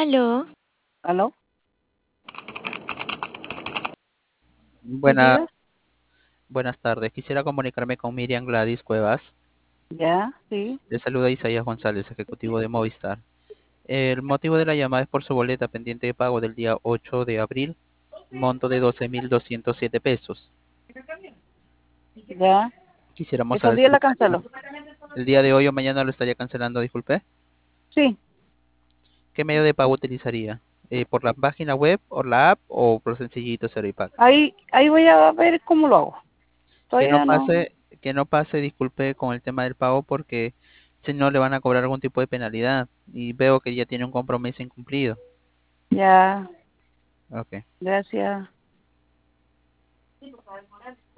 Aló, ¿Aló? Sí, Buena- diga. Buenas tardes. Quisiera comunicarme con Miriam Gladys Cuevas. Ya, sí. Le saluda Isaías González, ejecutivo de Movistar. El motivo de la llamada es por su boleta pendiente de pago del día 8 de abril, monto de 12.207 pesos. Ya. Quisiéramos Estos saber si días la canceló. el día de hoy o mañana lo estaría cancelando, disculpe. Sí. ¿Qué medio de pago utilizaría? ¿Por la página web o la app o por sencillito Cero y Pago? Ahí voy a ver cómo lo hago. Que no Todavía no. pase, que no pase, disculpe, con el tema del pago porque si no le van a cobrar algún tipo de penalidad y veo que ya tiene un compromiso incumplido. Ya. Ok. Gracias.